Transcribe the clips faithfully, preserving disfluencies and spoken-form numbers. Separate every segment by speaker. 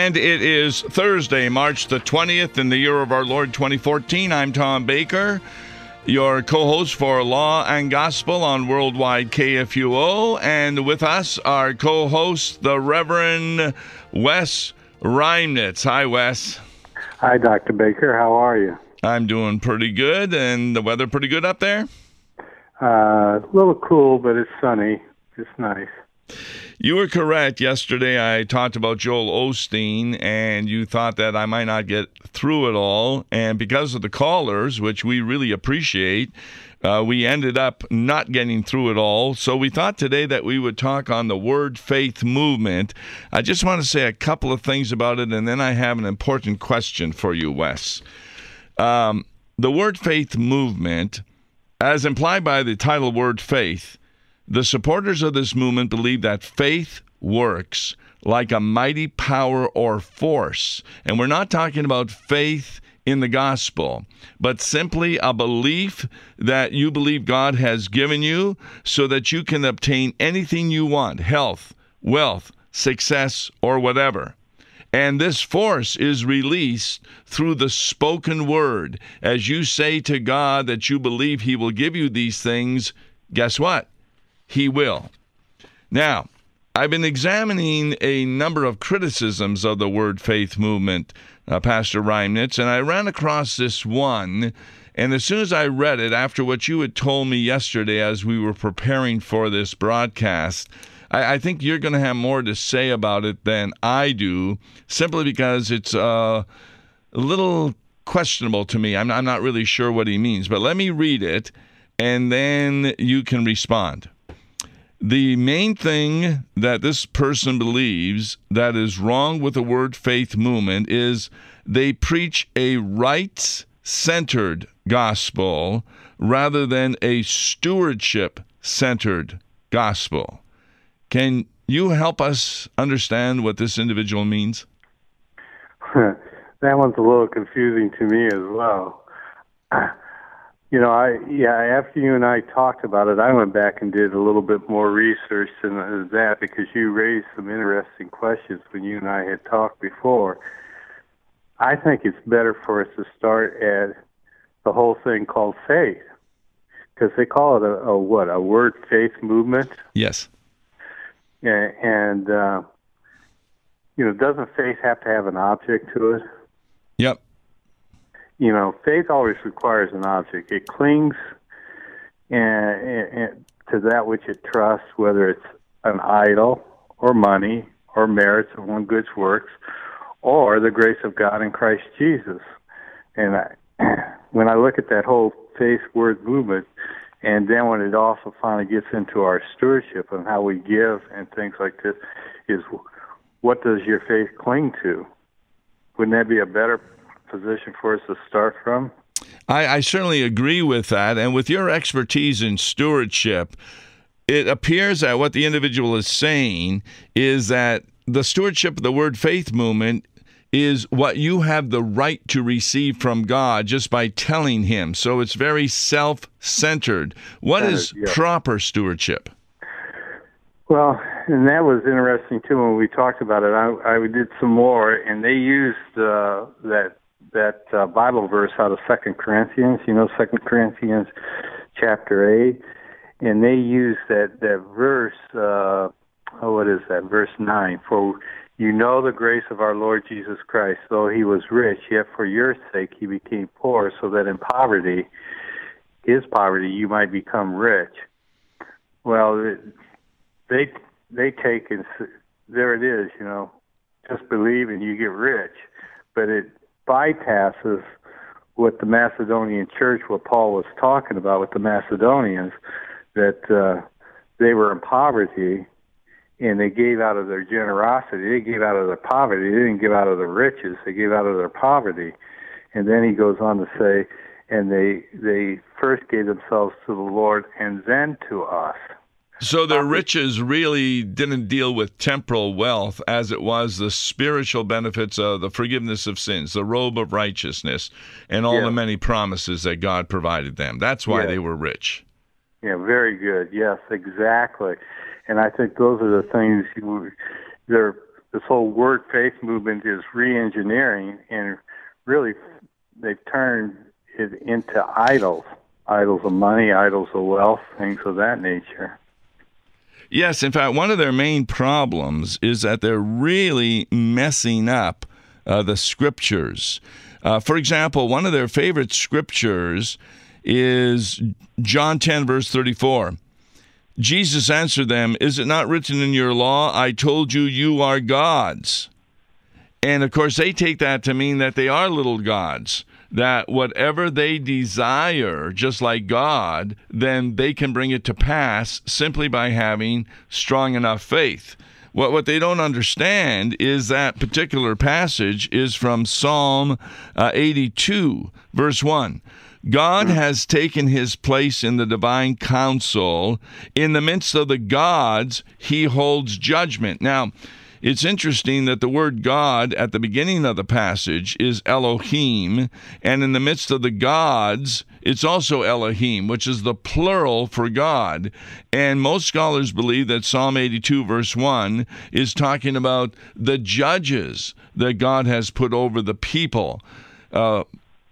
Speaker 1: And it is Thursday, March the twentieth in the year of our Lord twenty fourteen. I'm Tom Baker, your co-host for Law and Gospel on Worldwide K F U O. And with us, our co-host, the Reverend Wes Reimnitz. Hi, Wes.
Speaker 2: Hi, Doctor Baker. How are you?
Speaker 1: I'm doing pretty good. And the weather pretty good up there?
Speaker 2: Uh, a little cool, but it's sunny. It's nice.
Speaker 1: You were correct. Yesterday I talked about Joel Osteen, and you thought that I might not get through it all. And because of the callers, which we really appreciate, uh, we ended up not getting through it all. So we thought today that we would talk on the Word Faith movement. I just want to say a couple of things about it, and then I have an important question for you, Wes. Um, the Word Faith movement, as implied by the title Word Faith, the supporters of this movement believe that faith works like a mighty power or force. And we're not talking about faith in the gospel, but simply a belief that you believe God has given you so that you can obtain anything you want, health, wealth, success, or whatever. And this force is released through the spoken word. As you say to God that you believe He will give you these things, guess what? He will. Now, I've been examining a number of criticisms of the Word Faith movement, uh, Pastor Reimnitz, and I ran across this one. And as soon as I read it, after what you had told me yesterday as we were preparing for this broadcast, I, I think you're going to have more to say about it than I do, simply because it's uh, a little questionable to me. I'm, I'm not really sure what he means. But let me read it, and then you can respond. The main thing that this person believes that is wrong with the Word Faith movement is they preach a rights-centered gospel rather than a stewardship-centered gospel. Can you help us understand what this individual means?
Speaker 2: That one's a little confusing to me as well. You know, I yeah. After you and I talked about it, I went back and did a little bit more research than that because you raised some interesting questions when you and I had talked before. I think it's better for us to start at the whole thing called faith, because they call it a, a what a word faith movement.
Speaker 1: Yes.
Speaker 2: Yeah, and uh, you know, doesn't faith have to have an object to it?
Speaker 1: Yep.
Speaker 2: You know, faith always requires an object. It clings and, and, to that which it trusts, whether it's an idol or money or merits of one good works or the grace of God in Christ Jesus. And I, when I look at that whole faith word movement, and then when it also finally gets into our stewardship and how we give and things like this, is what does your faith cling to? Wouldn't that be a better position for us to start from?
Speaker 1: I, I certainly agree with that. And with your expertise in stewardship, it appears that what the individual is saying is that the stewardship of the Word Faith movement is what you have the right to receive from God just by telling Him. So it's very self-centered. What
Speaker 2: Centered,
Speaker 1: is
Speaker 2: yeah.
Speaker 1: proper stewardship?
Speaker 2: Well, and that was interesting, too, when we talked about it. I, I did some more, and they used uh, that that uh, Bible verse out of Second Corinthians, you know, Second Corinthians chapter eight, and they used that, that verse, uh, oh, what is that, verse nine, for you know the grace of our Lord Jesus Christ, though He was rich, yet for your sake He became poor, so that in poverty, His poverty, you might become rich. Well, they they take, and there it is, you know, just believe and you get rich, but it bypasses what the Macedonian church, what Paul was talking about with the Macedonians, that uh, they were in poverty and they gave out of their generosity. They gave out of their poverty. They didn't give out of their riches. They gave out of their poverty. And then he goes on to say, and they they first gave themselves to the Lord and then to us.
Speaker 1: So their riches really didn't deal with temporal wealth as it was the spiritual benefits of the forgiveness of sins, the robe of righteousness, and all
Speaker 2: Yeah.
Speaker 1: the many promises that God provided them. That's why
Speaker 2: Yeah.
Speaker 1: they were rich.
Speaker 2: Yeah, very good. Yes, exactly. And I think those are the things you, they're this whole word faith movement is re-engineering, and really they've turned it into idols, idols of money, idols of wealth, things of that nature.
Speaker 1: Yes, in fact, one of their main problems is that they're really messing up uh, the scriptures. Uh, for example, one of their favorite scriptures is John ten, verse thirty-four. Jesus answered them, "Is it not written in your law, I told you you are gods?" And, of course, they take that to mean that they are little gods, that whatever they desire, just like God, then they can bring it to pass simply by having strong enough faith. What what they don't understand is that particular passage is from Psalm uh, eighty-two, verse one. God has taken his place in the divine council. In the midst of the gods, he holds judgment. Now, it's interesting that the word God at the beginning of the passage is Elohim, and in the midst of the gods, it's also Elohim, which is the plural for God. And most scholars believe that Psalm eighty-two, verse one, is talking about the judges that God has put over the people. Uh,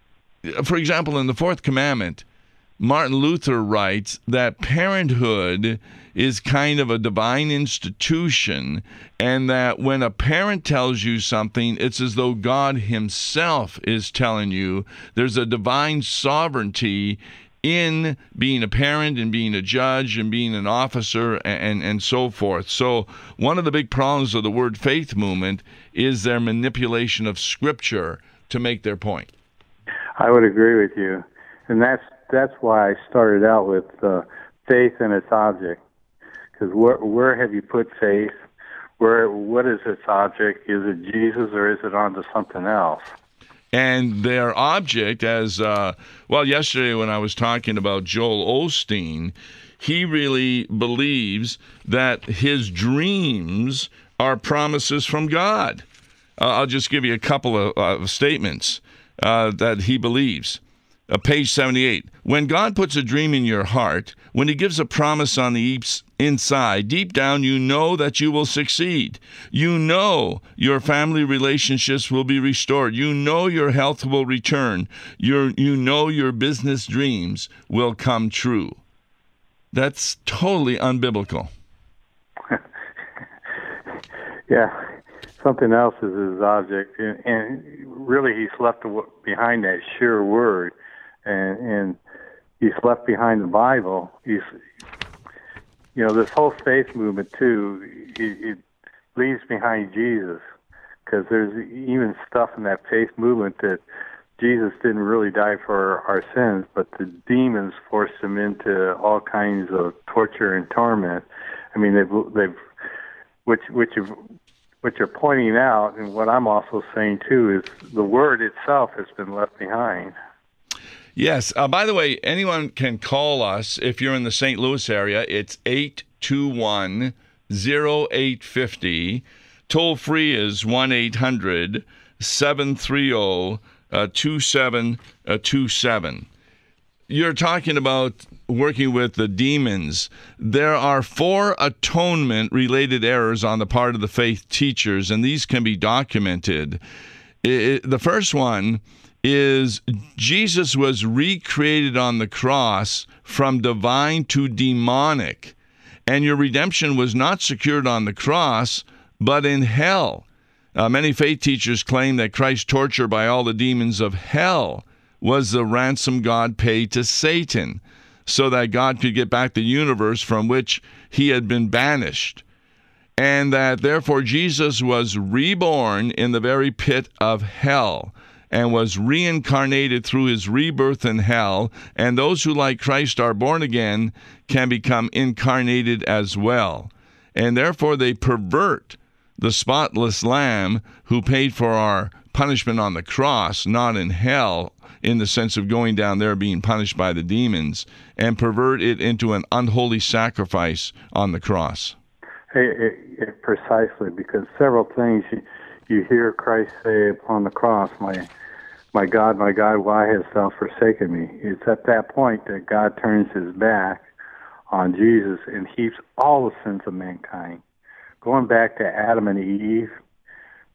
Speaker 1: for example, in the Fourth Commandment, Martin Luther writes that parenthood is kind of a divine institution, and that when a parent tells you something, it's as though God himself is telling you. There's a divine sovereignty in being a parent and being a judge and being an officer and, and, and so forth. So one of the big problems of the word faith movement is their manipulation of Scripture to make their point.
Speaker 2: I would agree with you. And that's that's why I started out with uh, faith and its object. Because where, where have you put faith? Where what is its object? Is it Jesus or is it onto something else?
Speaker 1: And their object, as uh, well, yesterday when I was talking about Joel Osteen, he really believes that his dreams are promises from God. Uh, I'll just give you a couple of uh, statements uh, that he believes. Uh, page seventy-eight. When God puts a dream in your heart, when he gives a promise on the inside, deep down you know that you will succeed. You know your family relationships will be restored. You know your health will return. Your, you know your business dreams will come true. That's totally unbiblical.
Speaker 2: Yeah, something else is his object. And, and really he's left behind that sure word. And, and he's left behind the Bible. He's, you know, this whole faith movement too. It, it leaves behind Jesus, because there's even stuff in that faith movement that Jesus didn't really die for our sins, but the demons forced him into all kinds of torture and torment. I mean, they've they've which which you've, what you're pointing out, and what I'm also saying too, is the word itself has been left behind.
Speaker 1: Yes. Uh, by the way, anyone can call us if you're in the Saint Louis area. It's eight two one, oh eight five oh. Toll free is one eight hundred, seven three zero, two seven two seven. You're talking about working with the demons. There are four atonement-related errors on the part of the faith teachers, and these can be documented. It, the first one is Jesus was recreated on the cross from divine to demonic, and your redemption was not secured on the cross, but in hell. Uh, many faith teachers claim that Christ's torture by all the demons of hell was the ransom God paid to Satan, so that God could get back the universe from which he had been banished, and that therefore Jesus was reborn in the very pit of hell, and was reincarnated through his rebirth in hell, and those who, like Christ, are born again can become incarnated as well. And therefore they pervert the spotless Lamb who paid for our punishment on the cross, not in hell, in the sense of going down there being punished by the demons, and pervert it into an unholy sacrifice on the cross.
Speaker 2: Hey, it, it, precisely, because several things you, you hear Christ say upon the cross, my my God, my God, why hast thou forsaken me? It's at that point that God turns his back on Jesus and heaps all the sins of mankind. Going back to Adam and Eve,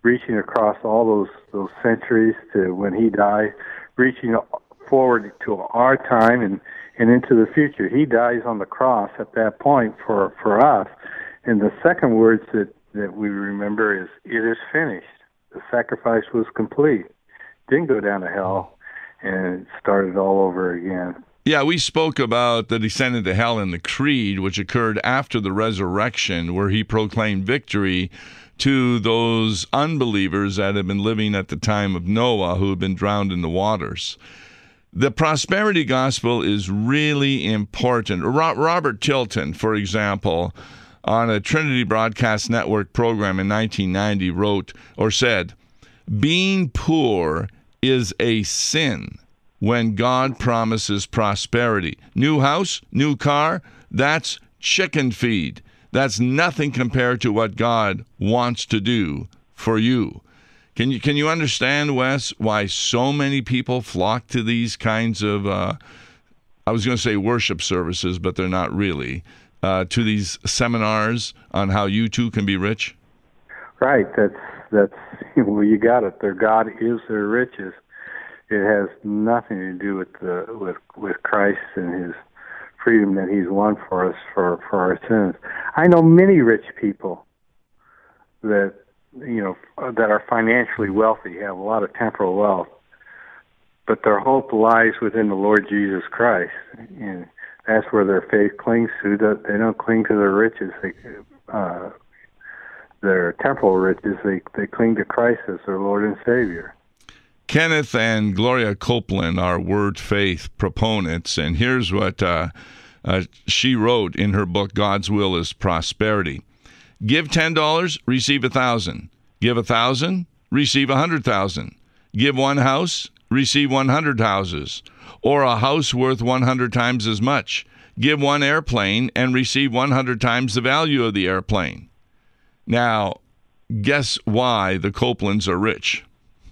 Speaker 2: reaching across all those those centuries to when he died, reaching forward to our time and, and into the future. He dies on the cross at that point for, for us. And the second words that, that we remember is, "It is finished." The sacrifice was complete. Didn't go down to hell and started all over again.
Speaker 1: Yeah, we spoke about the descent into hell in the Creed, which occurred after the resurrection, where he proclaimed victory to those unbelievers that had been living at the time of Noah, who had been drowned in the waters. The prosperity gospel is really important. Ro- Robert Tilton, for example, on a Trinity Broadcast Network program in nineteen ninety, wrote or said, "Being poor is a sin when God promises prosperity. New house, new car, that's chicken feed. That's nothing compared to what God wants to do for you." Can you can you understand, Wes, why so many people flock to these kinds of, uh, I was going to say worship services, but they're not really, uh, to these seminars on how you too can be rich?
Speaker 2: Right. That's, that's well, you got it. Their God is their riches. It has nothing to do with the with with Christ and his freedom that he's won for us for, for our sins. I know many rich people that, you know, that are financially wealthy, have a lot of temporal wealth, but their hope lies within the Lord Jesus Christ. And that's where their faith clings to. They don't cling to their riches, they, uh, their temporal riches. They, they cling to Christ as their Lord and Savior.
Speaker 1: Kenneth and Gloria Copeland are word faith proponents, and here's what uh, uh, she wrote in her book, God's Will is Prosperity. Give ten dollars, receive one thousand dollars. Give one thousand dollars, receive one hundred thousand dollars. Give one house, receive one hundred houses, or a house worth one hundred times as much. Give one airplane and receive one hundred times the value of the airplane. Now, guess why the Copelands are rich?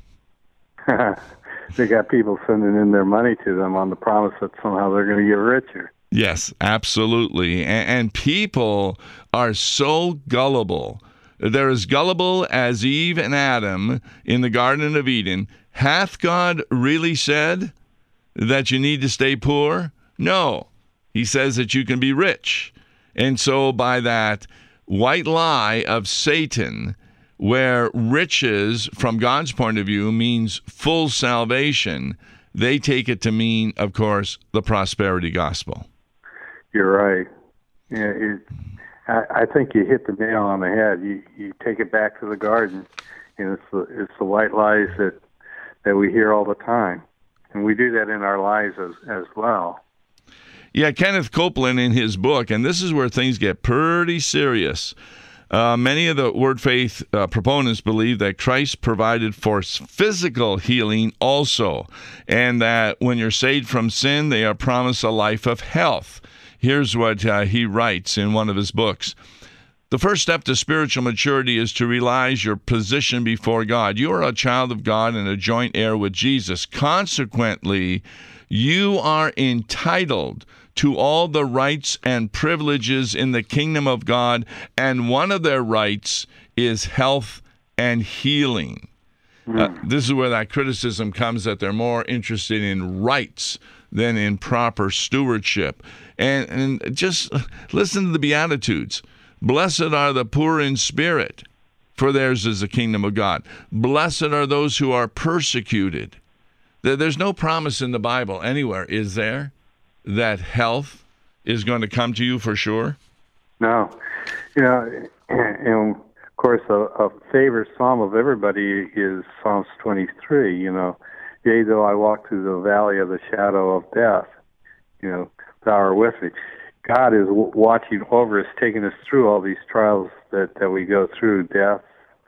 Speaker 2: They got people sending in their money to them on the promise that somehow they're going to get richer.
Speaker 1: Yes, absolutely. And, and people are so gullible. They're as gullible as Eve and Adam in the Garden of Eden. Hath God really said that you need to stay poor? No. He says that you can be rich. And so by that white lie of Satan, where riches, from God's point of view, means full salvation, they take it to mean, of course, the prosperity gospel.
Speaker 2: You're right. Yeah, it, I, I think you hit the nail on the head. You you take it back to the garden, and it's the, it's the white lies that, that we hear all the time. And we do that in our lives as, as well.
Speaker 1: Yeah, Kenneth Copeland in his book, and this is where things get pretty serious. Uh, many of the word faith uh, proponents believe that Christ provided for physical healing also, and that when you're saved from sin, they are promised a life of health. Here's what uh, he writes in one of his books. The first step to spiritual maturity is to realize your position before God. You are a child of God and a joint heir with Jesus. Consequently, you are entitled to all the rights and privileges in the kingdom of God, and one of their rights is health and healing. Mm. Uh, this is where that criticism comes, that they're more interested in rights than in proper stewardship. And, and just listen to the Beatitudes. Blessed are the poor in spirit, for theirs is the kingdom of God. Blessed are those who are persecuted. There's no promise in the Bible anywhere, is there, that health is going to come to you for sure?
Speaker 2: No. You know, and of course, a, a favorite psalm of everybody is Psalms twenty-three, you know. Yea, though I walk through the valley of the shadow of death, you know, thou art with me. God is w- watching over us, taking us through all these trials that, that we go through, death,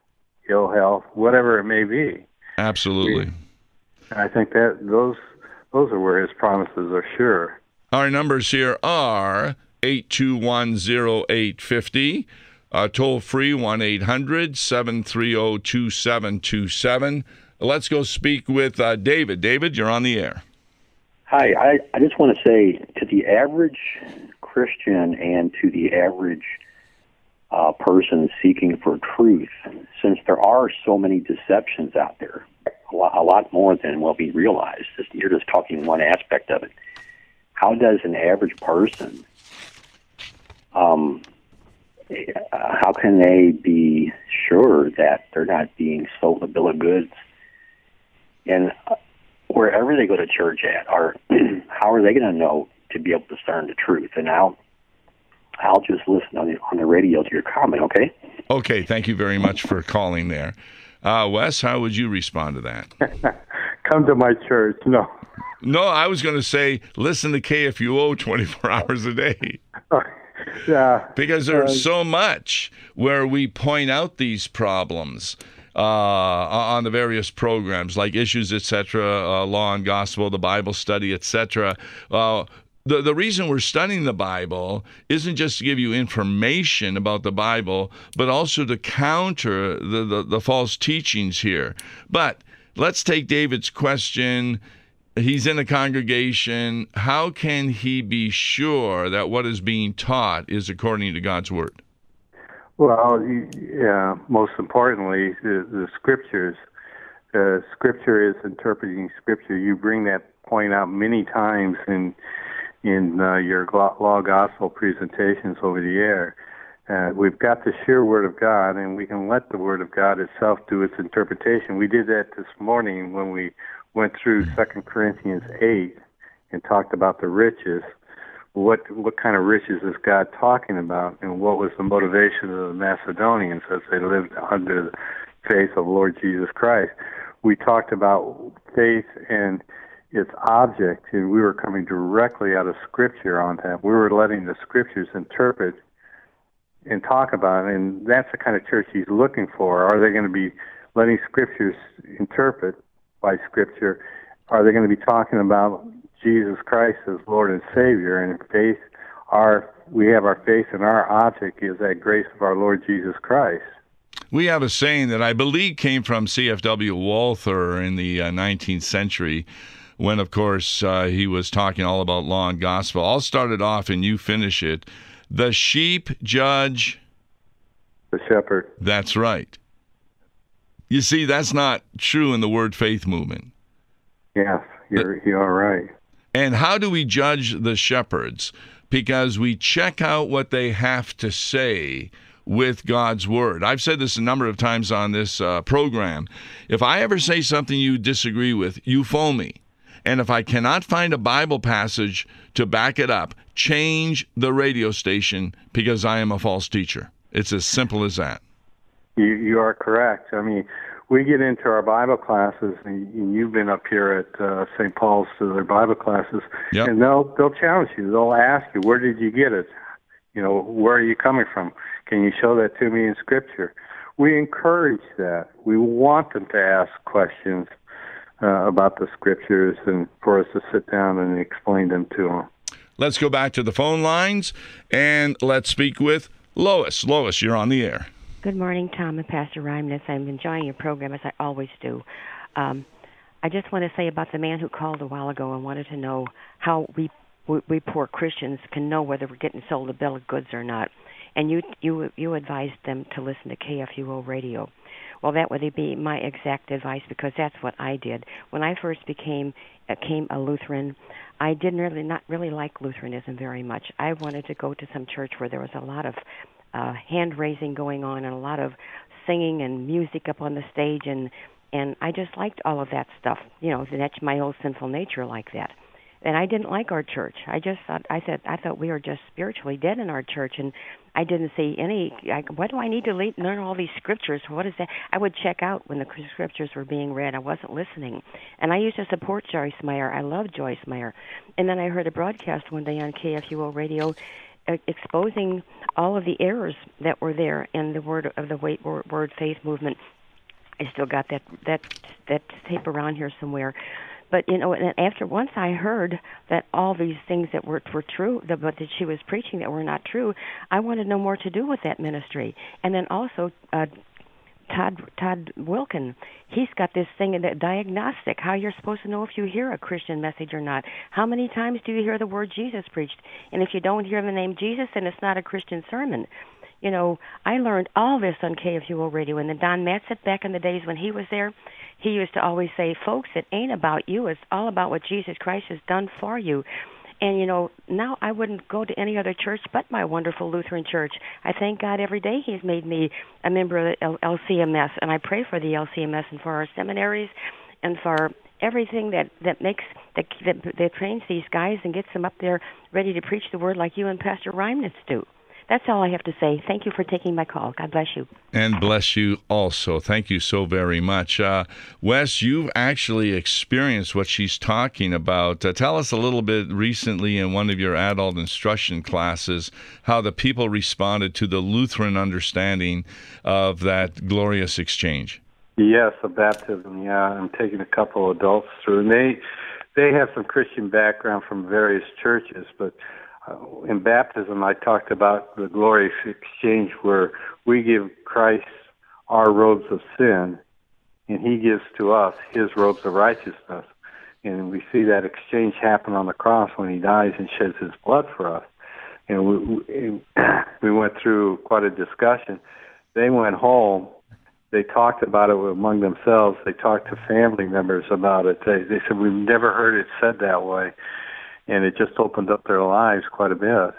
Speaker 2: ill health, whatever it may be.
Speaker 1: Absolutely.
Speaker 2: We, I think that those those are where his promises are sure.
Speaker 1: Our numbers here are eight two one, oh eight five oh, uh, toll free one eight hundred, seven three zero, two seven two seven. Let's go speak with uh, David. David, you're on the air.
Speaker 3: Hi, I, I just want to say to the average Christian and to the average uh, person seeking for truth, since there are so many deceptions out there, a lot, a lot more than what we realize. Just, you're just talking one aspect of it. How does an average person, um, uh, how can they be sure that they're not being sold a bill of goods? And uh, wherever they go to church at, or how are they going to know to be able to discern the truth? And I'll, I'll just listen on the, on the radio to your comment, okay?
Speaker 1: Okay, thank you very much for calling there. Uh, Wes, how would you respond to that?
Speaker 2: Come to my church. No.
Speaker 1: No, I was going to say listen to K F U O twenty-four hours a day.
Speaker 2: Yeah.
Speaker 1: Because there's
Speaker 2: uh,
Speaker 1: so much where we point out these problems uh, on the various programs, like Issues, et cetera, uh, Law and Gospel, the Bible Study, et cetera. Uh, the, the reason we're studying the Bible isn't just to give you information about the Bible, but also to counter the, the, the false teachings here. But let's take David's question. He's in a congregation. How can he be sure that what is being taught is according to God's word?
Speaker 2: Well, yeah, most importantly, the, the scriptures. Uh, scripture is interpreting scripture. You bring that point out many times in in uh, your law gospel presentations over the air. Uh, we've got the sheer Word of God, and we can let the Word of God itself do its interpretation. We did that this morning when we went through Second Corinthians eight and talked about the riches. What what kind of riches is God talking about, and what was the motivation of the Macedonians as they lived under the faith of Lord Jesus Christ? We talked about faith and its object, and we were coming directly out of Scripture on that. We were letting the Scriptures interpret and talk about it, and that's the kind of church he's looking for. Are they going to be letting Scriptures interpret by Scripture? Are they going to be talking about Jesus Christ as Lord and Savior? And faith, our we have our faith, and our object is that grace of our Lord Jesus Christ.
Speaker 1: We have a saying that I believe came from C F W Walther in the uh, nineteenth century, when, of course, uh, he was talking all about law and gospel. I'll start it off and you finish it. The sheep judge
Speaker 2: the shepherd.
Speaker 1: That's right. You see, that's not true in the Word Faith movement.
Speaker 2: Yes, you're, you're right.
Speaker 1: And how do we judge the shepherds? Because we check out what they have to say with God's Word. I've said this a number of times on this uh, program. If I ever say something you disagree with, you phone me. And if I cannot find a Bible passage to back it up, change the radio station because I am a false teacher. It's as simple as that.
Speaker 2: You, you are correct. I mean, we get into our Bible classes, and you've been up here at uh, Saint Paul's to their Bible classes,
Speaker 1: yep.
Speaker 2: and they'll they'll challenge you. They'll ask you, where did you get it? You know, where are you coming from? Can you show that to me in Scripture? We encourage that. We want them to ask questions uh, about the Scriptures and for us to sit down and explain them to them.
Speaker 1: Let's go back to the phone lines, and let's speak with Lois. Lois, you're on the air.
Speaker 4: Good morning, Tom and Pastor Reimnitz. I'm enjoying your program, as I always do. Um, I just want to say about the man who called a while ago and wanted to know how we we, we poor Christians can know whether we're getting sold a bill of goods or not. And you you you advised them to listen to K F U O radio. Well, that would be my exact advice, because that's what I did. When I first became uh, came a Lutheran, I didn't really not really like Lutheranism very much. I wanted to go to some church where there was a lot of uh, hand-raising going on and a lot of singing and music up on the stage, and, and I just liked all of that stuff. You know, that's my old sinful nature like that. And I didn't like our church. I just thought I said I thought we were just spiritually dead in our church, and I didn't see any. I, what do I need to le- learn all these scriptures? What is that? I would check out when the scriptures were being read. I wasn't listening, and I used to support Joyce Meyer. I love Joyce Meyer. And then I heard a broadcast one day on K F U O radio, uh, exposing all of the errors that were there in the word of the word, word faith movement. I still got that that that tape around here somewhere. But, you know, and after once I heard that all these things that were were true, that, but that she was preaching that were not true, I wanted no more to do with that ministry. And then also uh, Todd Todd Wilkin, he's got this thing in the diagnostic, how you're supposed to know if you hear a Christian message or not. How many times do you hear the word Jesus preached? And if you don't hear the name Jesus, then it's not a Christian sermon. You know, I learned all this on K F U O Radio. And then Don Matzik, back in the days when he was there, he used to always say, folks, it ain't about you. It's all about what Jesus Christ has done for you. And, you know, now I wouldn't go to any other church but my wonderful Lutheran church. I thank God every day he's made me a member of the L C M S, and I pray for the L C M S and for our seminaries and for everything that, that makes, that, that, that trains these guys and gets them up there ready to preach the word like you and Pastor Reimnitz do. That's all I have to say. Thank you for taking my call. God bless you.
Speaker 1: And bless you also. Thank you so very much. Uh, Wes, you've actually experienced what she's talking about. Uh, tell us a little bit recently in one of your adult instruction classes how the people responded to the Lutheran understanding of that glorious exchange.
Speaker 2: Yes, a baptism, yeah. I'm taking a couple of adults through. And they, they have some Christian background from various churches, but Uh, in baptism, I talked about the glorious exchange where we give Christ our robes of sin, and he gives to us his robes of righteousness. And we see that exchange happen on the cross when he dies and sheds his blood for us. And we, we, we went through quite a discussion. They went home. They talked about it among themselves. They talked to family members about it. They, they said, we've never heard it said that way. And it just opened up their lives quite a bit.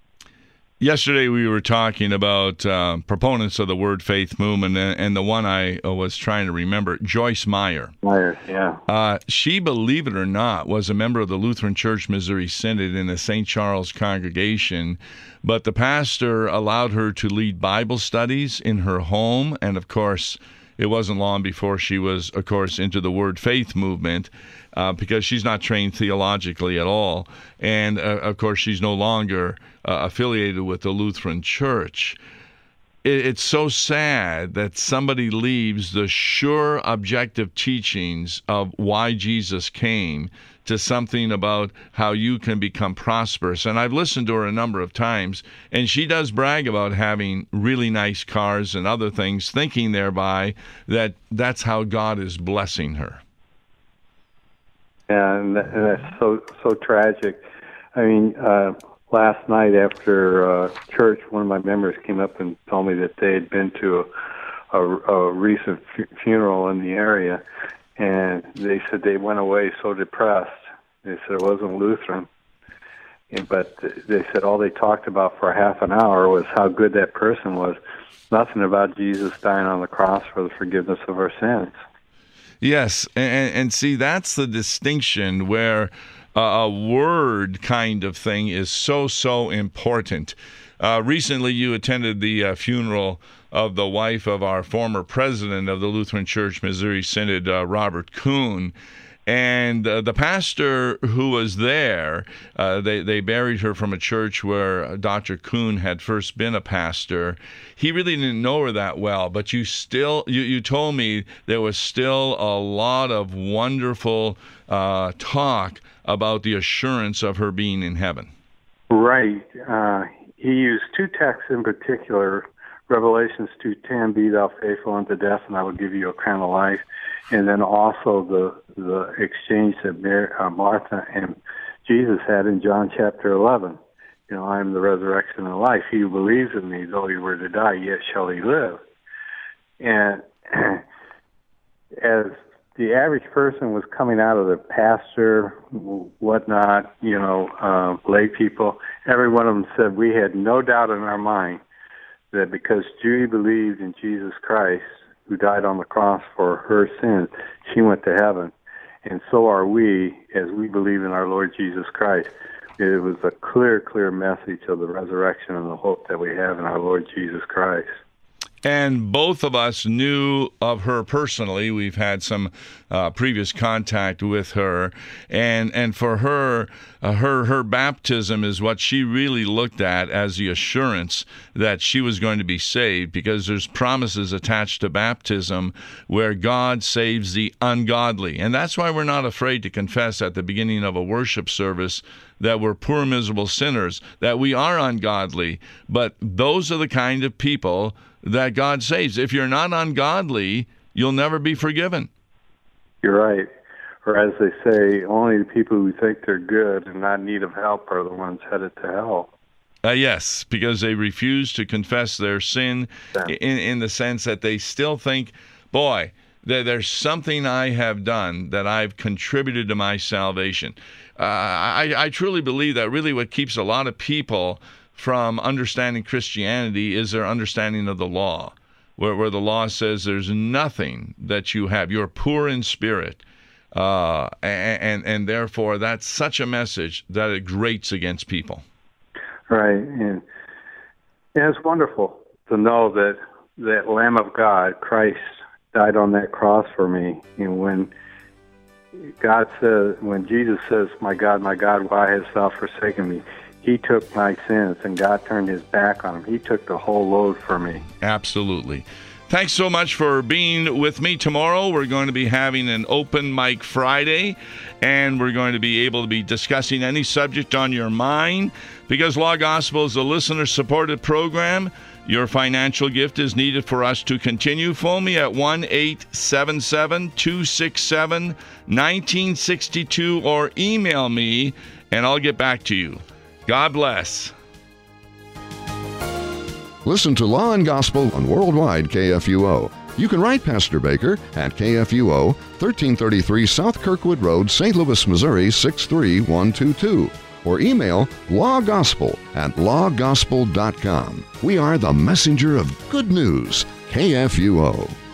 Speaker 1: Yesterday we were talking about uh, proponents of the Word Faith movement, and, and the one I uh, was trying to remember, Joyce Meyer.
Speaker 2: Meyer, yeah.
Speaker 1: Uh, she, believe it or not, was a member of the Lutheran Church Missouri Synod in the Saint Charles congregation, but the pastor allowed her to lead Bible studies in her home, and of course, it wasn't long before she was, of course, into the Word Faith movement, uh, because she's not trained theologically at all. And, uh, of course, she's no longer uh, affiliated with the Lutheran Church. It, it's so sad that somebody leaves the sure objective teachings of why Jesus came to something about how you can become prosperous. And I've listened to her a number of times, and she does brag about having really nice cars and other things, thinking thereby that that's how God is blessing her.
Speaker 2: Yeah, and that's so so tragic. I mean, uh, last night after uh, church, one of my members came up and told me that they had been to a, a, a recent f- funeral in the area, and they said they went away so depressed. They said it wasn't Lutheran, and, but they said all they talked about for half an hour was how good that person was. Nothing about Jesus dying on the cross for the forgiveness of our sins.
Speaker 1: Yes, and, and see, that's the distinction where uh, a word kind of thing is so, so important. Uh, recently, you attended the uh, funeral of the wife of our former president of the Lutheran Church Missouri Synod, uh, Robert Kuhn. And uh, the pastor who was there, uh, they, they buried her from a church where Doctor Kuhn had first been a pastor. He really didn't know her that well, but you still, you, you told me there was still a lot of wonderful uh, talk about the assurance of her being in heaven.
Speaker 2: Right. Uh, he used two texts in particular, Revelations two ten, be thou faithful unto death, and I will give you a crown of life. And then also the the exchange that Mary, uh, Martha and Jesus had in John chapter eleven. You know, I am the resurrection and life. He who believes in me, though he were to die, yet shall he live. And as the average person was coming out of the pastor, whatnot, you know, uh, lay people, every one of them said, we had no doubt in our mind that because Judy believed in Jesus Christ, who died on the cross for her sins, she went to heaven. And so are we, as we believe in our Lord Jesus Christ. It was a clear, clear message of the resurrection and the hope that we have in our Lord Jesus Christ.
Speaker 1: And both of us knew of her personally. We've had some uh, previous contact with her, and and for her, uh, her her baptism is what she really looked at as the assurance that she was going to be saved, because there's promises attached to baptism where God saves the ungodly, and that's why we're not afraid to confess at the beginning of a worship service that we're poor, miserable sinners, that we are ungodly, but those are the kind of people that God saves. If you're not ungodly, you'll never be forgiven.
Speaker 2: You're right. Or as they say, only the people who think they're good and not in need of help are the ones headed to hell.
Speaker 1: Uh, yes, because they refuse to confess their sin in, in the sense that they still think, boy, there, there's something I have done that I've contributed to my salvation. Uh, I, I truly believe that really what keeps a lot of people from understanding Christianity is their understanding of the law, where, where the law says there's nothing that you have. You're poor in spirit. Uh, and, and, and therefore, that's such a message that it grates against people.
Speaker 2: Right. And, and it's wonderful to know that that Lamb of God, Christ, died on that cross for me. And when God says, when Jesus says, "My God, my God, why hast thou forsaken me?" He took my sins, and God turned his back on him. He took the whole load for me.
Speaker 1: Absolutely. Thanks so much for being with me tomorrow. We're going to be having an open mic Friday, and we're going to be able to be discussing any subject on your mind. Because Law Gospel is a listener-supported program, your financial gift is needed for us to continue. Phone me at one eight seven seven, two six seven, one nine six two or email me, and I'll get back to you. God bless.
Speaker 5: Listen to Law and Gospel on Worldwide K F U O. You can write Pastor Baker at K F U O, thirteen thirty-three South Kirkwood Road, Saint Louis, Missouri, six three one two two. Or email lawgospel at law gospel dot com. We are the messenger of good news, K F U O.